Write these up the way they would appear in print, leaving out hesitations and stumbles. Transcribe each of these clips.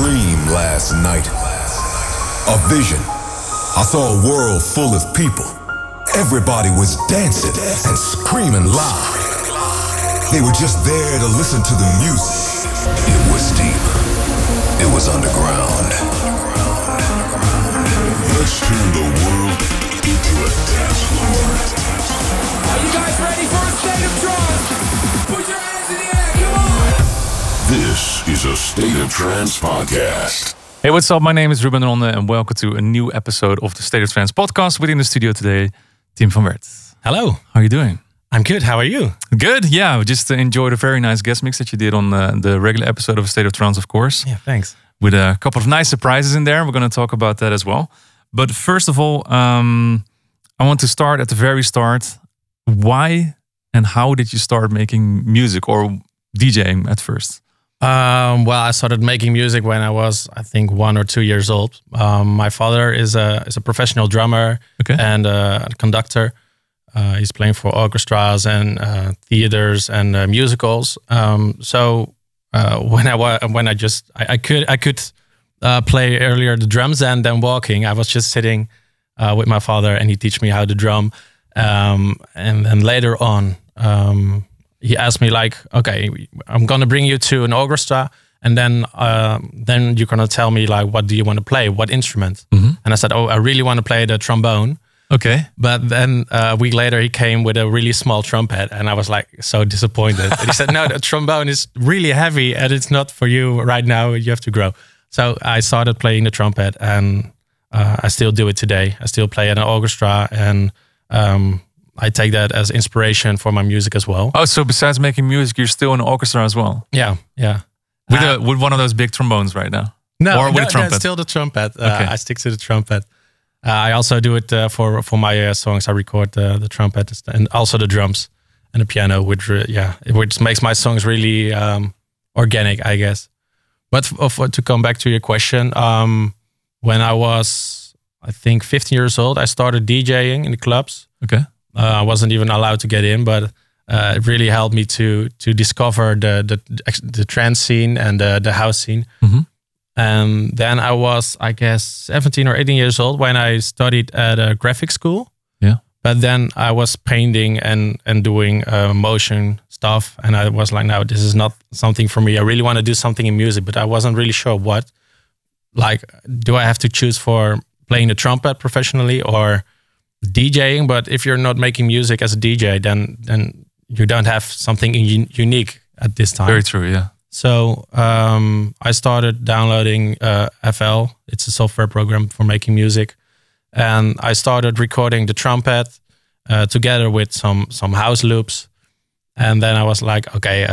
dream last night. A vision. I saw a world full of people. Everybody was dancing and screaming loud. They were just there to listen to the music. It was deep. It was underground. Let's turn the world into a dance floor. Are you guys ready for a state of trance? Put your hands in the air, come on! This is a State of Trance podcast. Hey, what's up? My name is Ruben Ronde and welcome to a new episode of the State of Trance podcast. Within the studio today, Tim van Werd. Hello. How are you doing? I'm good. How are you? Good, yeah. We just enjoyed a very nice guest mix that you did on the regular episode of State of Trance, of course. Yeah, thanks. With a couple of nice surprises in there. We're going to talk about that as well. But first of all, I want to start at the very start. Why and how did you start making music or DJing at first? Well, I started making music when I was, I think, 1 or 2 years old. My father is a professional drummer and a conductor. He's playing for orchestras and theaters and musicals. So when I could play earlier the drums and then walking, I was just sitting with my father and he teach me how to drum. And then later on, he asked me like, okay, I'm gonna bring you to an orchestra, and then you're gonna tell me like, what do you want to play, what instrument? Mm-hmm. And I said, I really want to play the trombone. Okay. But then a week later, he came with a really small trumpet, and I was like so disappointed. And he said, no, the trombone is really heavy, and it's not for you right now. You have to grow. So I started playing the trumpet, and I still do it today. I still play at an orchestra, and I take that as inspiration for my music as well. Oh, so besides making music, you're still in an orchestra as well? Yeah. With one of those big trombones right now? No, or with a trumpet? Still the trumpet. Okay. I stick to the trumpet. I also do it for my songs. I record the trumpet and also the drums and the piano, which makes my songs really organic, I guess. But to come back to your question, when I was, I think, 15 years old, I started DJing in the clubs. Okay. I wasn't even allowed to get in, but it really helped me to discover the trance scene and the house scene. Mm-hmm. And then I was, I guess, 17 or 18 years old when I studied at a graphic school. Yeah. But then I was painting and doing motion stuff. And I was like, no, this is not something for me. I really want to do something in music, but I wasn't really sure what. Like, do I have to choose for playing the trumpet professionally or DJing? But if you're not making music as a DJ, then you don't have something unique at this time. Very true, yeah. So I started downloading FL. It's a software program for making music, and I started recording the trumpet together with some house loops. And then I was like, okay,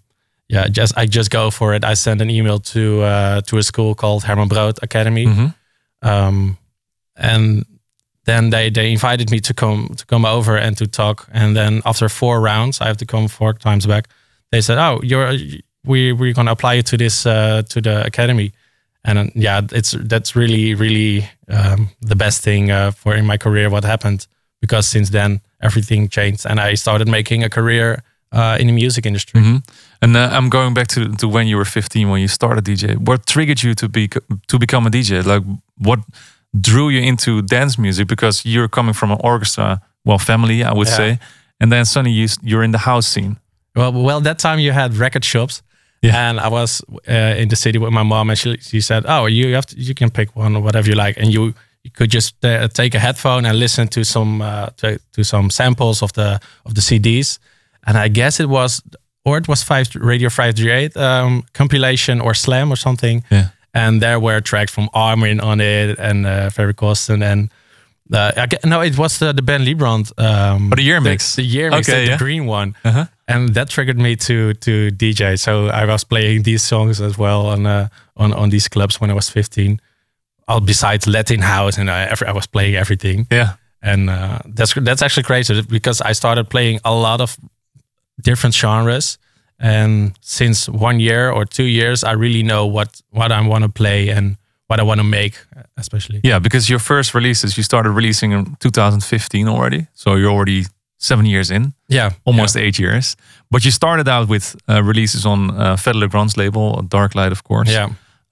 I just go for it. I sent an email to a school called Herman Brood Academy, and then they invited me to come over and to talk. And then after 4 rounds, I have to come 4 times back. They said, "Oh, we're gonna apply you to this to the academy," and that's really the best thing for in my career. What happened, because since then everything changed, and I started making a career in the music industry. Mm-hmm. And I'm going back to when you were 15, when you started DJ. What triggered you to become a DJ? Like, what drew you into dance music? Because you're coming from an orchestra, family, I would say, and then suddenly you're in the house scene. Well, that time you had record shops, and I was in the city with my mom, and she said, "Oh, you can pick one or whatever you like, and you could just take a headphone and listen to some samples of the CDs." And I guess it was Radio 538 compilation or Slam or something. Yeah. And there were tracks from Armin on it and Ferry Corsten and it was the Ben Liebrand. The year mix. The year mix, the green one. Uh-huh. And that triggered me to DJ. So I was playing these songs as well on these clubs when I was 15. Besides Latin house, and I was playing everything. Yeah. And that's actually crazy because I started playing a lot of different genres. And since 1 year or 2 years, I really know what I want to play and what I want to make, especially. Yeah, because your first releases, you started releasing in 2015 already. So you're already 7 years in. Yeah. Almost 8 years. But you started out with releases on Fedde Le Grand's label, Dark Light, of course. Yeah.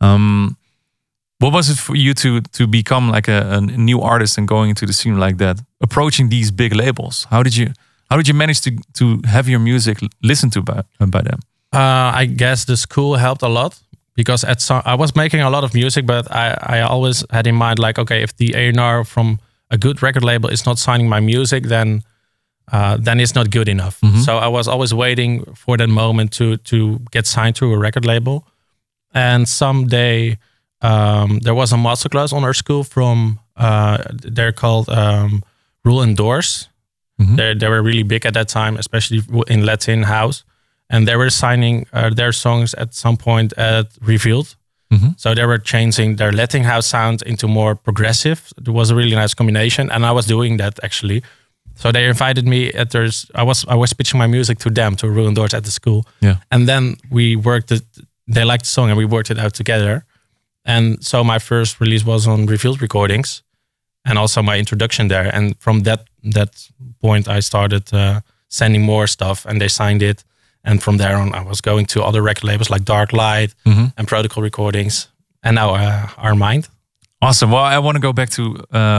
What was it for you to become like a new artist and going into the scene like that, approaching these big labels? How did you manage to have your music listened to by them? I guess the school helped a lot because I was making a lot of music, but I always had in mind like, okay, if the A&R from a good record label is not signing my music, then it's not good enough. So I was always waiting for that moment to get signed to a record label. And someday there was a masterclass on our school from they're called Rule and Doors. They were really big at that time, especially in Latin house, and they were signing their songs at some point at Revealed. So they were changing their Latin house sound into more progressive. It was a really nice combination, and I was doing that actually. So they invited me at theirs. I was pitching my music to them, to Rule and Doors at the school. Yeah, and then we worked it. They liked the song, and we worked it out together. And so my first release was on Revealed Recordings, and also my introduction there. And from that point, I started sending more stuff, and they signed it. And from there on, I was going to other record labels like Dark Light and Protocol Recordings, and now Our Mind. Awesome. Well, I want to go back to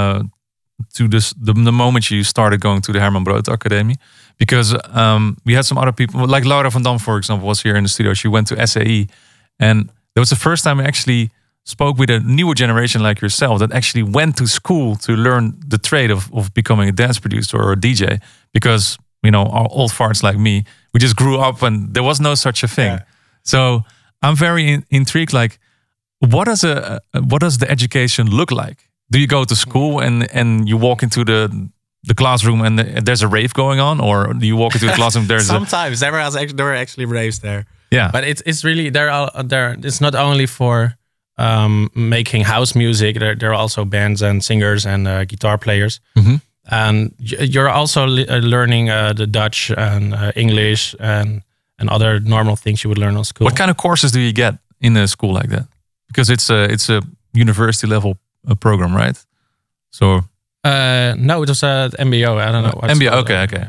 the moment you started going to the Herman Brood Academy, because we had some other people, like Laura van Dam, for example, was here in the studio. She went to SAE, and that was the first time I actually spoke with a newer generation like yourself that actually went to school to learn the trade of becoming a dance producer or a DJ, because our old farts like me, we just grew up and there was no such a thing. Yeah. So I'm very intrigued. Like, what does the education look like? Do you go to school and you walk into the classroom and there's a rave going on, or do you walk into the classroom? There's sometimes there were actually raves there. Yeah, but it's really there. It's not only for making house music. There are also bands and singers and guitar players. And you're also learning the Dutch and English and other normal things you would learn on school. What kind of courses do you get in a school like that? Because it's a university level program, right? So no, it was MBO. I don't know. MBO. Okay.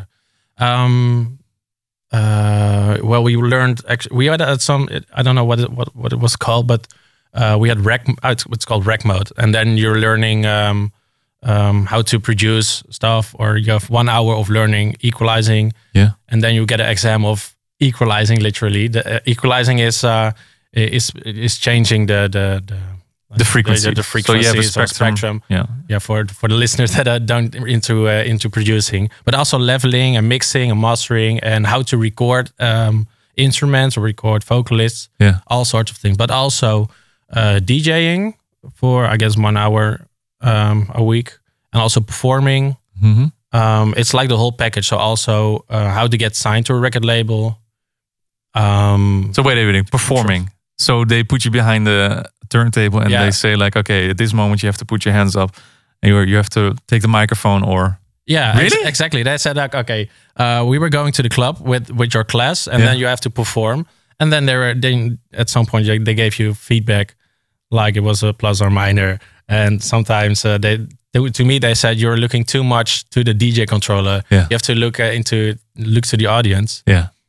Well, we learned actually. We had some. I don't know what it was called, but we had rec. It's called rec mode, and then you're learning how to produce stuff, or you have 1 hour of learning equalizing. Yeah, and then you get an exam of equalizing. Literally, the equalizing is changing the frequency. The frequencies, so you have a spectrum. Yeah. For the listeners that don't into producing, but also leveling and mixing and mastering, and how to record instruments or record vocalists. Yeah, all sorts of things. But also DJing for, I guess, 1 hour a week, and also performing. It's like the whole package. So also how to get signed to a record label. So wait, performing. So they put you behind the turntable and they say like, okay, at this moment you have to put your hands up and you have to take the microphone, or really? Exactly. They said like, okay, we were going to the club with your class, and then you have to perform, and then they at some point they gave you feedback, like it was a plus or minor, and sometimes to me they said you're looking too much to the DJ controller. You have to look to the audience.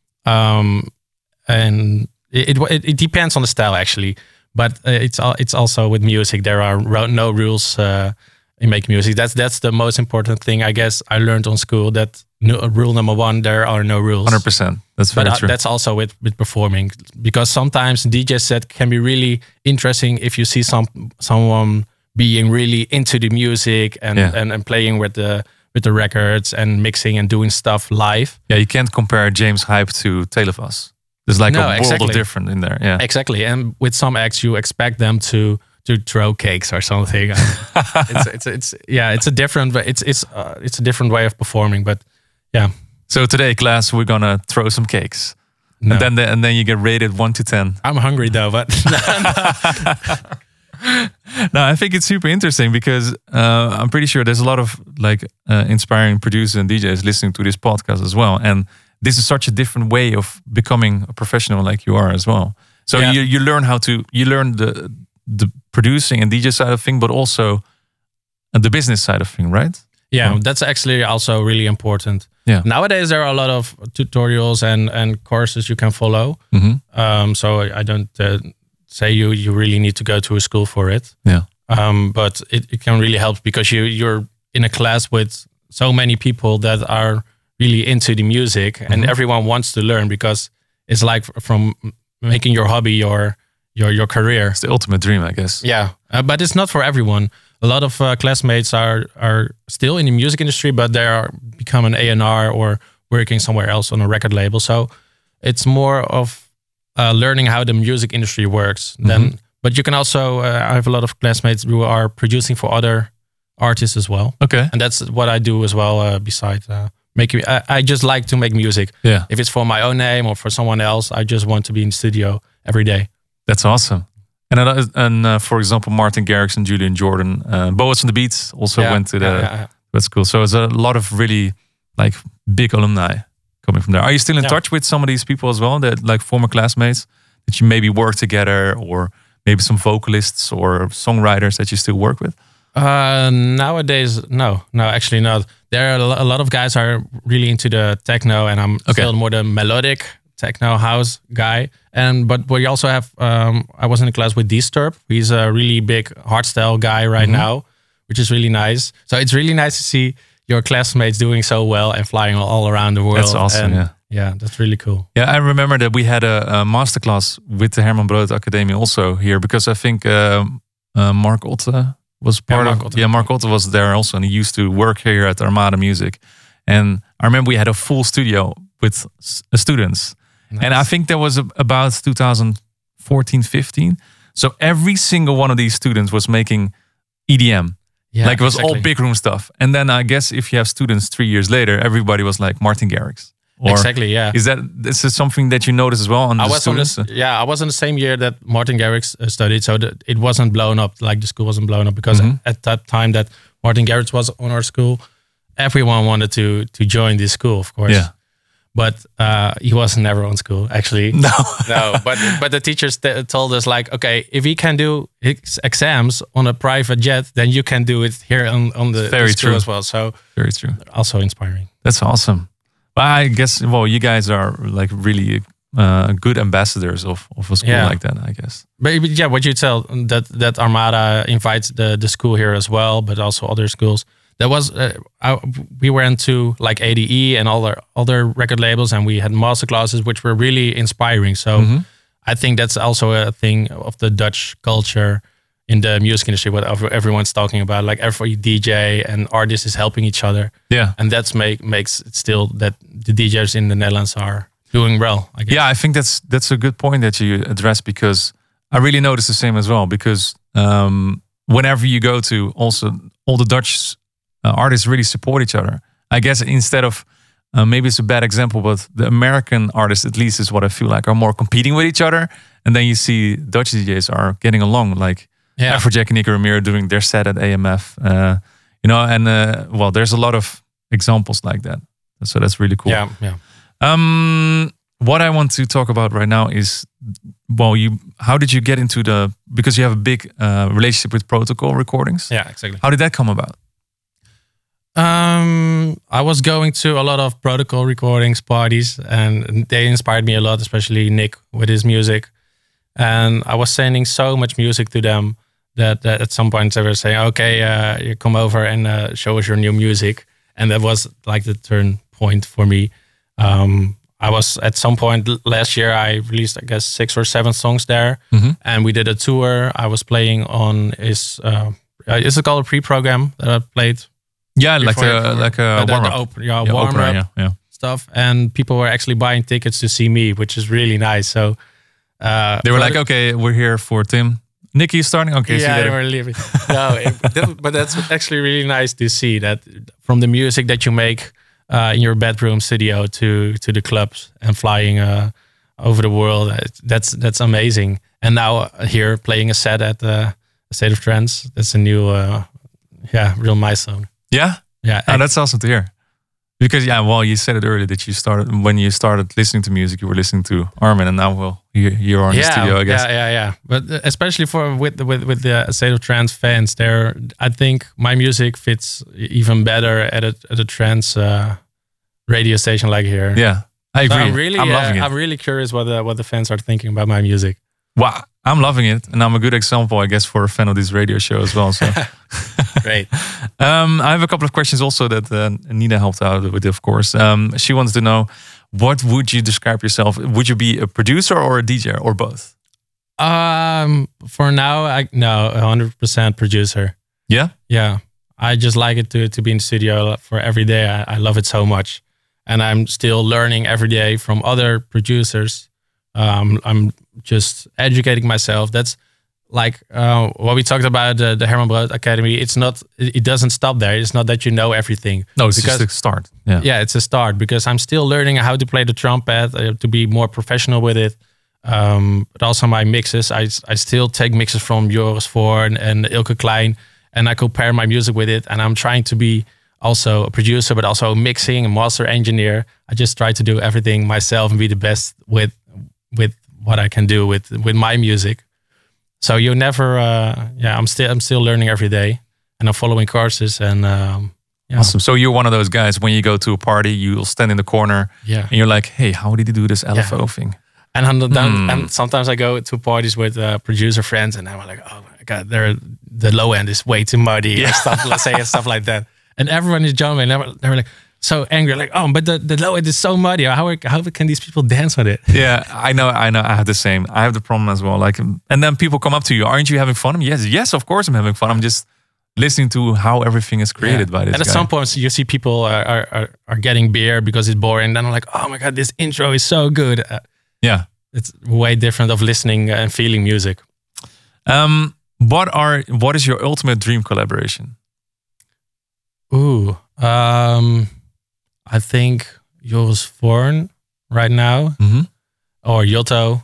And it depends on the style actually, but it's also with music. There are no rules in making music. That's the most important thing, I guess. I learned on school that rule number 1: there are no rules. 100%. That's very true. That's also with performing, because sometimes DJ set can be really interesting if you see someone being really into the music and playing with the records and mixing and doing stuff live. Yeah, you can't compare James Hype to Televas. There's like a world of different in there. Yeah, exactly. And with some acts, you expect them to throw cakes or something. It's a different, but it's a different way of performing. But yeah. So today, class, we're gonna throw some cakes, and then you get rated 1 to 10. I'm hungry though, but no, I think it's super interesting because I'm pretty sure there's a lot of like inspiring producers and DJs listening to this podcast as well, and this is such a different way of becoming a professional like you are as well. So you learn the producing and DJ side of thing, but also the business side of thing, right? Yeah, that's actually also really important. Yeah. Nowadays there are a lot of tutorials and courses you can follow. So I don't say you really need to go to a school for it. Yeah. But it can really help because you're in a class with so many people that are really into the music, and everyone wants to learn because it's like from making your hobby your career. It's the ultimate dream, I guess. Yeah, but it's not for everyone. A lot of classmates are still in the music industry, but they are become an A&R or working somewhere else on a record label. So it's more of learning how the music industry works. Then, but you can also I have a lot of classmates who are producing for other artists as well. Okay, and that's what I do as well. Besides making, I just like to make music. Yeah, if it's for my own name or for someone else, I just want to be in the studio every day. That's awesome. And for example, Martin Garrix and Julian Jordan, Boas from the Beats also went to the. That's cool. So it's a lot of really like big alumni coming from there. Are you still in touch with some of these people as well? That like former classmates that you maybe work together, or maybe some vocalists or songwriters that you still work with? Nowadays, no, actually not. There are a lot of guys are really into the techno, and I'm still more the melodic techno house guy. But we also have I was in a class with Disturb. He's a really big hardstyle guy right now, which is really nice. So it's really nice to see your classmates doing so well and flying all around the world. That's awesome. And yeah, that's really cool. Yeah, I remember that we had a masterclass with the Herman Brood Academie also here, because I think Mark Otte was part of. Yeah, Mark Otte was there also, and he used to work here at Armada Music. And I remember we had a full studio with students. Nice. And I think that was about 2014, 15. So every single one of these students was making EDM. Yeah, like it was all big room stuff. And then I guess if you have students 3 years later, everybody was like Martin Garrix. Exactly, yeah. Is this is something that you notice as well on the students? I was in the same year that Martin Garrix studied, so that it wasn't blown up, like the school wasn't blown up, because at that time that Martin Garrix was on our school, everyone wanted to join this school, of course. Yeah. But he was never on school, actually. No. But the teachers told us, like, okay, if he can do his exams on a private jet, then you can do it here on the school as well. So very true. Also inspiring. That's awesome. But I guess, well, you guys are like really good ambassadors of a school like that, I guess. But yeah, what you tell that Armada invites the school here as well, but also other schools. That was we were into like ADE and all our other record labels, and we had master classes which were really inspiring. So I think that's also a thing of the Dutch culture in the music industry, what everyone's talking about. Like every DJ and artist is helping each other. Yeah, and that's makes it still that the DJs in the Netherlands are doing well, I guess. Yeah, I think that's a good point that you address, because I really notice the same as well. Because whenever you go to, also all the Dutch artists really support each other. I guess instead of maybe it's a bad example, but the American artists, at least is what I feel like, are more competing with each other. And then you see Dutch DJs are getting along, like Afrojack and Nico Romero doing their set at AMF, and well, there's a lot of examples like that. So that's really cool. Yeah. What I want to talk about right now is, well, how did you get into because you have a big relationship with Protocol Recordings. Yeah, exactly. How did that come about? I was going to a lot of Protocol Recordings parties, and they inspired me a lot, especially Nick with his music. And I was sending so much music to them that at some point they were saying, okay, you come over and show us your new music. And that was like the turn point for me. I was at some point last year, I released, I guess, 6 or 7 songs there. And we did a tour. I was playing on his, is it called a pre-program that I played? Yeah, like a warm-up stuff. And people were actually buying tickets to see me, which is really nice. So they were like, okay, we're here for Tim. Nicky is starting? Okay, yeah, they were leaving. But that's actually really nice to see that from the music that you make in your bedroom studio to the clubs and flying over the world. That's amazing. And now here playing a set at the State of Trance, that's a new, real milestone. Yeah? Yeah. Oh, that's awesome to hear. Because, you said it earlier that when you started listening to music, you were listening to Armin, and now, you're on the studio, I guess. Yeah. But especially with the State of Trance fans, I think my music fits even better at a trance radio station like here. Yeah, I agree. So I'm loving it. I'm really curious what the fans are thinking about my music. Wow, I'm loving it, and I'm a good example, I guess, for a fan of this radio show as well. So Great. I have a couple of questions also that Nina helped out with, of course. She wants to know, what would you describe yourself? Would you be a producer or a DJ or both? For now, 100% producer. Yeah? Yeah. I just like it to be in the studio for every day. I love it so much. And I'm still learning every day from other producers. I'm just educating myself. That's like what we talked about, the Herman Brood Academy. It doesn't stop there. It's not that you know everything. No, it's just a start. Yeah, it's a start, because I'm still learning how to play the trumpet, to be more professional with it. But also my mixes, I still take mixes from Joris Voorn and Ilke Klein, and I compare my music with it. And I'm trying to be also a producer, but also mixing and master engineer. I just try to do everything myself and be the best with what I can do with my music. So you never, I'm still learning every day, and I'm following courses and. Awesome. So you're one of those guys, when you go to a party, you'll stand in the corner and you're like, hey, how did he do this LFO thing? And sometimes I go to parties with producer friends, and I'm like, oh my God, the low end is way too muddy, or stuff, let's say stuff like that. And everyone is jumping. They're like so angry, like, oh, but the low end is so muddy. How can these people dance with it? Yeah, I know. I have the same. I have the problem as well. Like, and then people come up to you, aren't you having fun? Yes, of course I'm having fun. I'm just listening to how everything is created by this. And at some points, you see people are getting beer because it's boring. And then I'm like, oh my God, this intro is so good. It's way different of listening and feeling music. What is your ultimate dream collaboration? I think Joris Voorn right now, or Yotto.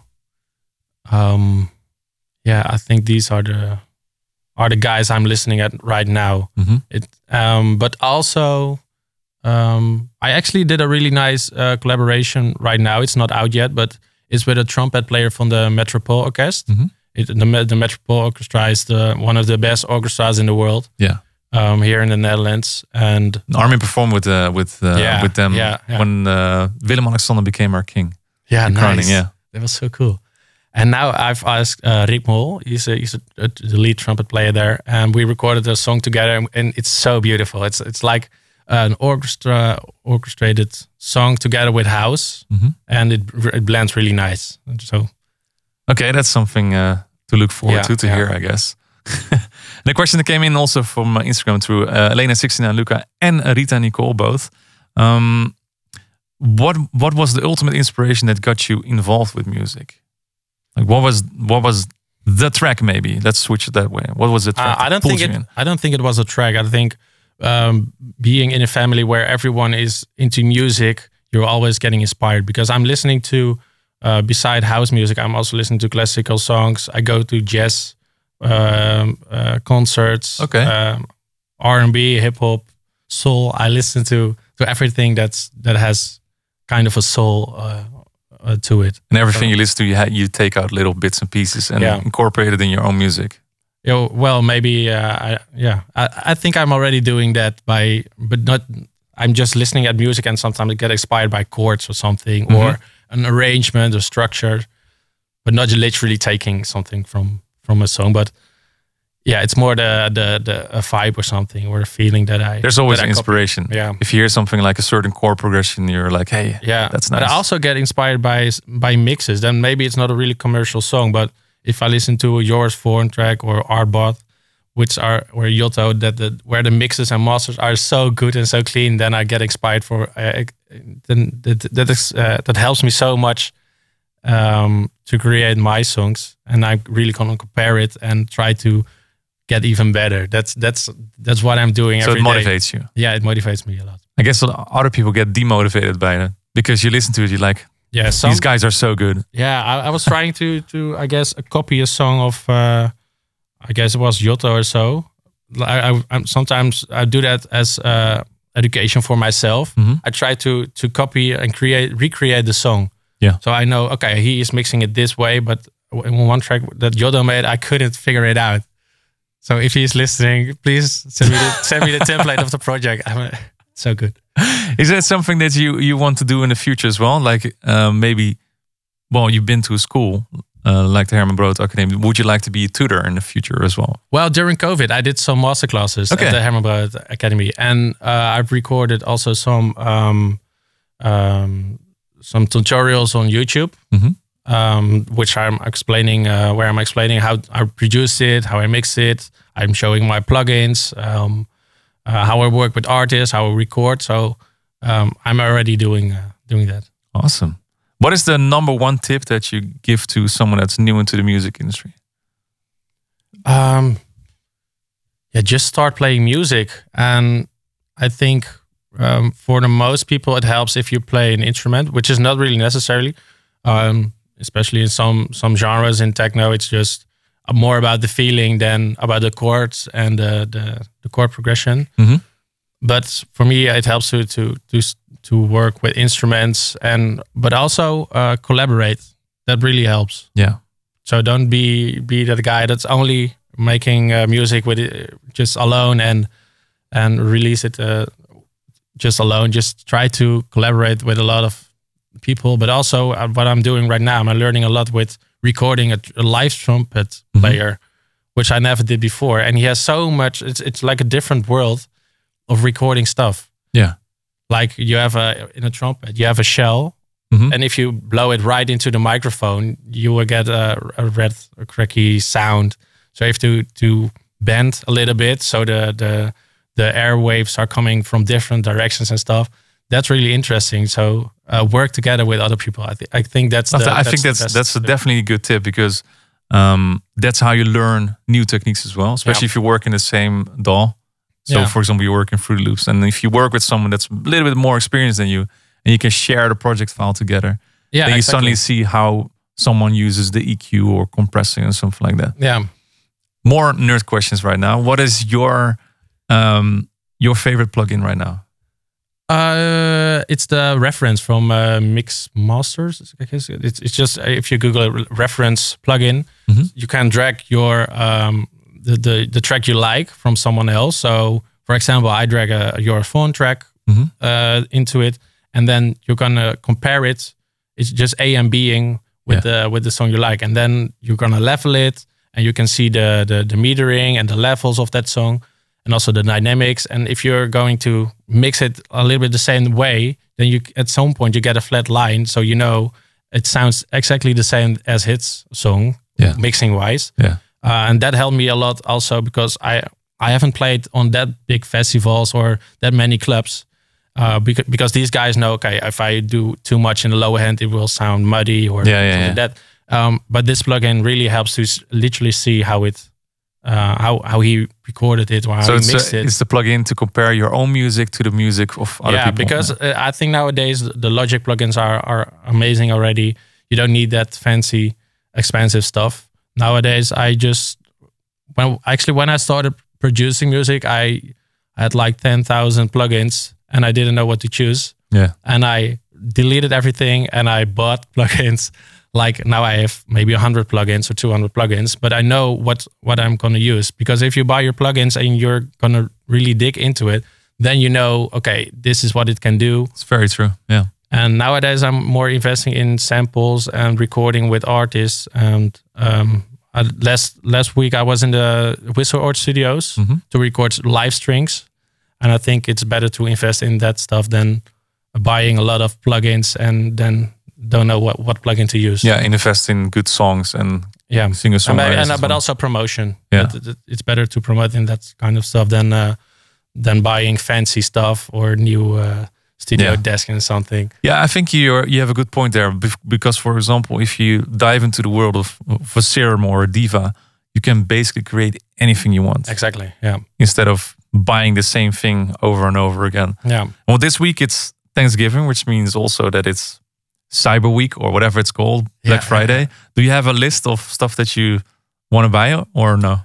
I think these are the guys I'm listening at right now. But also, I actually did a really nice collaboration right now. It's not out yet, but it's with a trumpet player from the Metropole Orchestra. The Metropole Orchestra is one of the best orchestras in the world. Yeah. Here in the Netherlands, and Armin performed with them when Willem-Alexander became our king. Yeah, nice. Crowning, That was so cool. And now I've asked Rick Mol. He's the lead trumpet player there, and we recorded a song together, and it's so beautiful. It's like an orchestrated song together with house, and it blends really nice. So, okay, that's something to look forward to hear, I guess. The question that came in also from Instagram through Elena69 Luca and Rita Nicole both. What was the ultimate inspiration that got you involved with music? Like what was the track? Maybe let's switch it that way. What was the track? I don't think it was a track. I think being in a family where everyone is into music, you're always getting inspired, because I'm listening to beside house music, I'm also listening to classical songs. I go to jazz concerts, R&B, hip hop, soul. I listen to everything that has kind of a soul to it. And everything you listen to, you take out little bits and pieces and incorporate it in your own music. Well, maybe I think I'm already doing that but not. I'm just listening at music, and sometimes I get inspired by chords or something, or an arrangement or structure, but not literally taking something from a song. But it's more a vibe or something, or a feeling that There's always inspiration. Yeah. If you hear something like a certain chord progression, you're like, hey, that's nice. But I also get inspired by mixes. Then maybe it's not a really commercial song, but if I listen to a Joris Voorn track or Artbot, or Yotto, where the mixes and masters are so good and so clean, then I get inspired for. That helps me so much to create my songs, and I really can compare it and try to get even better. That's what I'm doing every day. So it motivates you. Yeah, it motivates me a lot. I guess other people get demotivated by it because you listen to it, you're like, these guys are so good. Yeah, I was trying to I guess copy a song of I guess it was Yotto or so. I'm sometimes I do that as education for myself. I try to copy and recreate the song. Yeah. So I know, okay, he is mixing it this way, but in one track that Yotto made, I couldn't figure it out. So if he's listening, please send me the template of the project. So good. Is that something that you want to do in the future as well? Like maybe, well, you've been to school like the Herman Brood Academy, would you like to be a tutor in the future as well? Well, during COVID, I did some masterclasses at the Herman Brood Academy, and I've recorded also some tutorials on YouTube, which I'm explaining where I'm explaining how I produce it, how I mix it. I'm showing my plugins, how I work with artists, how I record. So I'm already doing that. Awesome. What is the number one tip that you give to someone that's new into the music industry? Just start playing music. And I think for the most people, it helps if you play an instrument, which is not really necessarily, especially in some genres in techno. It's just more about the feeling than about the chords and the chord progression. But for me, it helps to work with instruments but also collaborate. That really helps. Yeah. So don't be that guy that's only making music with it just alone and release it just alone. Just try to collaborate with a lot of people. But also what I'm doing right now, I'm learning a lot with recording a live trumpet player, which I never did before. And he has so much. It's like a different world of recording stuff. Yeah. Like you have in a trumpet, you have a shell, and if you blow it right into the microphone, you will get a cracky sound. So you have to bend a little bit so the airwaves are coming from different directions and stuff. That's really interesting. So work together with other people. I think that's definitely a good tip, because that's how you learn new techniques as well, especially if you work in the same DAW. So, for example, you work in Fruity Loops, and if you work with someone that's a little bit more experienced than you, and you can share the project file together, then you suddenly see how someone uses the EQ or compressing and something like that. Yeah. More nerd questions right now. What is your favorite plugin right now? It's the reference from Mix Masters. I guess it's just if you Google a reference plugin, you can drag your the track you like from someone else. So, for example, I drag your phone track into it, and then you're gonna compare it. It's just A and Bing with the song you like, and then you're gonna level it, and you can see the metering and the levels of that song, and also the dynamics. And if you're going to mix it a little bit the same way, then you at some point you get a flat line, so you know it sounds exactly the same as his song, mixing wise. Yeah. And that helped me a lot also, because I haven't played on that big festivals or that many clubs, because these guys know, okay, if I do too much in the lower hand, it will sound muddy or something like that. But this plugin really helps to literally see how it, how he recorded it or how he mixed it. It's the plugin to compare your own music to the music of other people. Because I think nowadays the Logic plugins are amazing already. You don't need that fancy, expensive stuff. Nowadays, when I started producing music, I had like 10,000 plugins, and I didn't know what to choose. Yeah. And I deleted everything, and I bought plugins. Like now I have maybe 100 plugins or 200 plugins, but I know what I'm going to use. Because if you buy your plugins and you're going to really dig into it, then you know, okay, this is what it can do. It's very true. Yeah. And nowadays I'm more investing in samples and recording with artists. And last week I was in the Whistle Art Studios to record live strings. And I think it's better to invest in that stuff than buying a lot of plugins and then don't know what plugin to use. Yeah, invest in good songs and singer-songwriters. But also promotion. Yeah. It's better to promote in that kind of stuff than buying fancy stuff or new studio desk and something. Yeah, I think you have a good point there, because, for example, if you dive into the world of a Serum or a Diva, you can basically create anything you want. Exactly, yeah. Instead of buying the same thing over and over again. Yeah. Well, this week it's Thanksgiving, which means also that it's Cyber Week or whatever it's called, Black Friday. Do you have a list of stuff that you want to buy or no?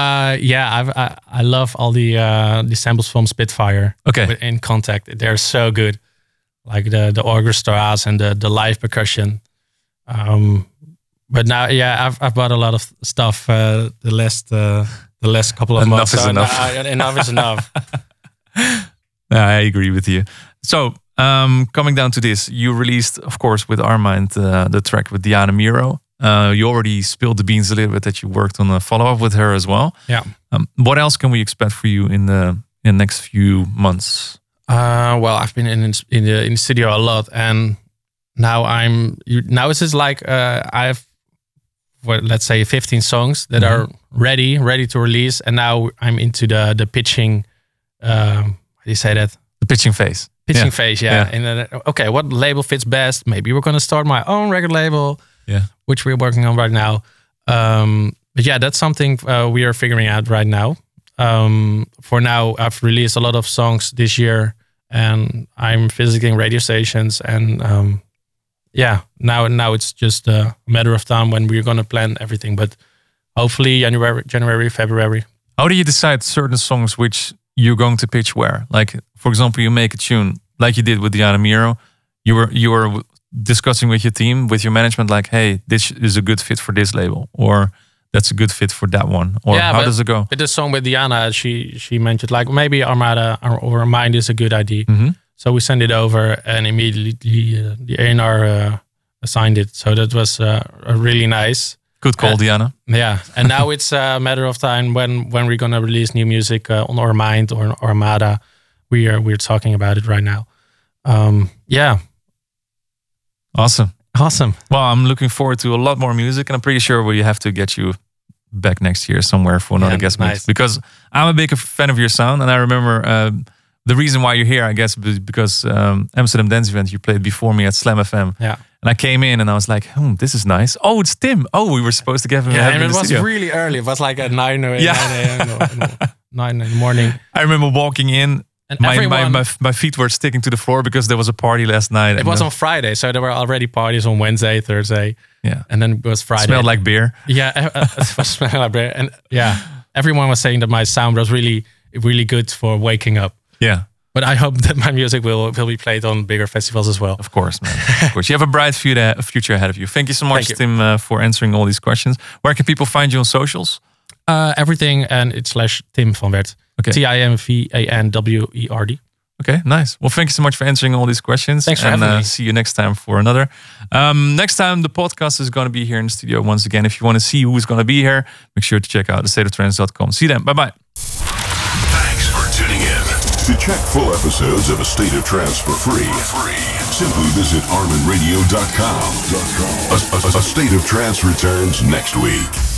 I love all the samples from Spitfire. Okay. In Contact, they're so good, like the orchestras and the live percussion. But now, I've bought a lot of stuff the last couple of months. Enough is enough. I agree with you. So coming down to this, you released, of course, with Armind the track with Diana Miro. You already spilled the beans a little bit that you worked on a follow-up with her as well. Yeah. What else can we expect for you in the next few months? Well, I've been in the studio a lot, and now now it's just like I have, well, let's say 15 songs that are ready to release, and now I'm into the pitching. How do you say that? The pitching phase. Pitching phase, yeah. And then, okay, what label fits best? Maybe we're gonna start my own record label, which we're working on right now. But yeah, that's something we are figuring out right now. For now, I've released a lot of songs this year, and I'm visiting radio stations, and now it's just a matter of time when we're gonna plan everything. But hopefully January, February. How do you decide certain songs which you're going to pitch where? Like, for example, you make a tune like you did with Diana Miro. You were discussing with your team, with your management, like, hey, this is a good fit for this label, or that's a good fit for that one, or how does it go? With the song with Diana, she mentioned like maybe Armada or Mind is a good idea. So we sent it over, and immediately the A&R assigned it. So that was really nice. Good call, Diana. Yeah, and now it's a matter of time when we're gonna release new music on Our Mind or Armada. We're talking about it right now. Yeah. Awesome. Well, I'm looking forward to a lot more music, and I'm pretty sure we have to get you back next year somewhere for another guest mix, because I'm a big fan of your sound, and I remember the reason why you're here, I guess, because Amsterdam Dance Event, you played before me at Slam FM. Yeah. And I came in and I was like, this is nice. Oh, it's Tim. Oh, we were supposed to have him and in it the was studio. really early. It was like at 9 a.m. 9 in the morning. I remember walking in. And my feet were sticking to the floor because there was a party last night. It was on Friday, so there were already parties on Wednesday, Thursday. Yeah. And then it was Friday. Smelled like beer. Yeah, it was smelling like beer. And yeah, everyone was saying that my sound was really, really good for waking up. Yeah. But I hope that my music will be played on bigger festivals as well. Of course, man. Of course. You have a bright future ahead of you. Thank you so much, Tim, for answering all these questions. Where can people find you on socials? Everything, and it's /Tim van Werd. Okay. TIMVANWERD. Okay, nice. Well, thank you so much for answering all these questions. Thanks for having me. See you next time for another. Next time, the podcast is going to be here in the studio once again. If you want to see who's going to be here, make sure to check out thestateoftrance.com. See you then. Bye-bye. Thanks for tuning in. To check full episodes of A State of Trance for free, simply visit ArminRadio.com. A State of Trance returns next week.